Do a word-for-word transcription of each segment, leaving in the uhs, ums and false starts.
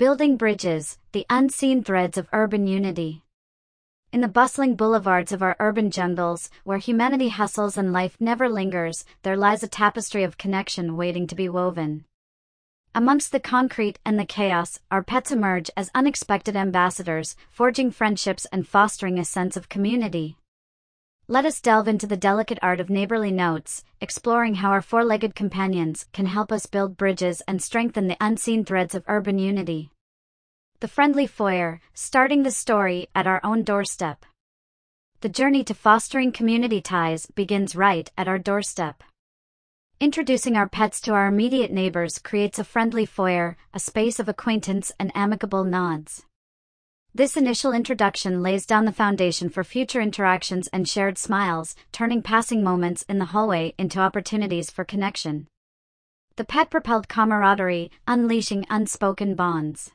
Building bridges, the unseen threads of urban unity. In the bustling boulevards of our urban jungles, where humanity hustles and life never lingers, there lies a tapestry of connection waiting to be woven. Amongst the concrete and the chaos, our pets emerge as unexpected ambassadors, forging friendships and fostering a sense of community. Let us delve into the delicate art of neighborly notes, exploring how our four-legged companions can help us build bridges and strengthen the unseen threads of urban unity. The friendly foyer, starting the story at our own doorstep. The journey to fostering community ties begins right at our doorstep. Introducing our pets to our immediate neighbors creates a friendly foyer, a space of acquaintance and amicable nods. This initial introduction lays down the foundation for future interactions and shared smiles, turning passing moments in the hallway into opportunities for connection. The pet-propelled camaraderie, unleashing unspoken bonds.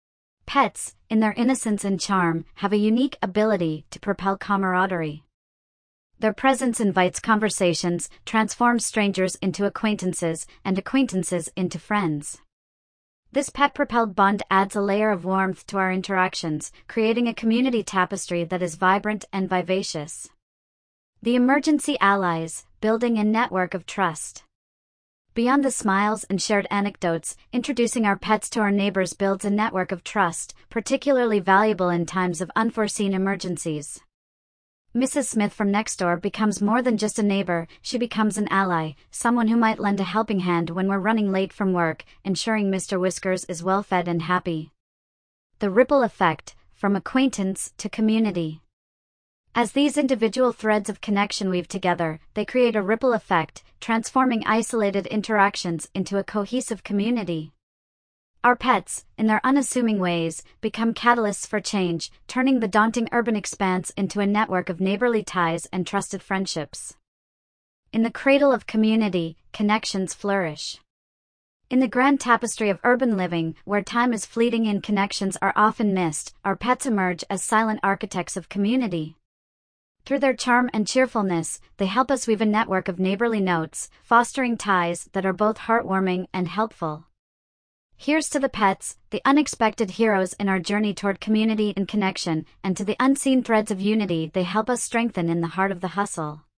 Pets, in their innocence and charm, have a unique ability to propel camaraderie. Their presence invites conversations, transforms strangers into acquaintances, and acquaintances into friends. This pet-propelled bond adds a layer of warmth to our interactions, creating a community tapestry that is vibrant and vivacious. The emergency allies, building a network of trust. Beyond the smiles and shared anecdotes, introducing our pets to our neighbors builds a network of trust, particularly valuable in times of unforeseen emergencies. Missus Smith from next door becomes more than just a neighbor, she becomes an ally, someone who might lend a helping hand when we're running late from work, ensuring Mister Whiskers is well fed and happy. The ripple effect, from acquaintance to community. As these individual threads of connection weave together, they create a ripple effect, transforming isolated interactions into a cohesive community. Our pets, in their unassuming ways, become catalysts for change, turning the daunting urban expanse into a network of neighborly ties and trusted friendships. In the cradle of community, connections flourish. In the grand tapestry of urban living, where time is fleeting and connections are often missed, our pets emerge as silent architects of community. Through their charm and cheerfulness, they help us weave a network of neighborly notes, fostering ties that are both heartwarming and helpful. Here's to the pets, the unexpected heroes in our journey toward community and connection, and to the unseen threads of unity they help us strengthen in the heart of the hustle.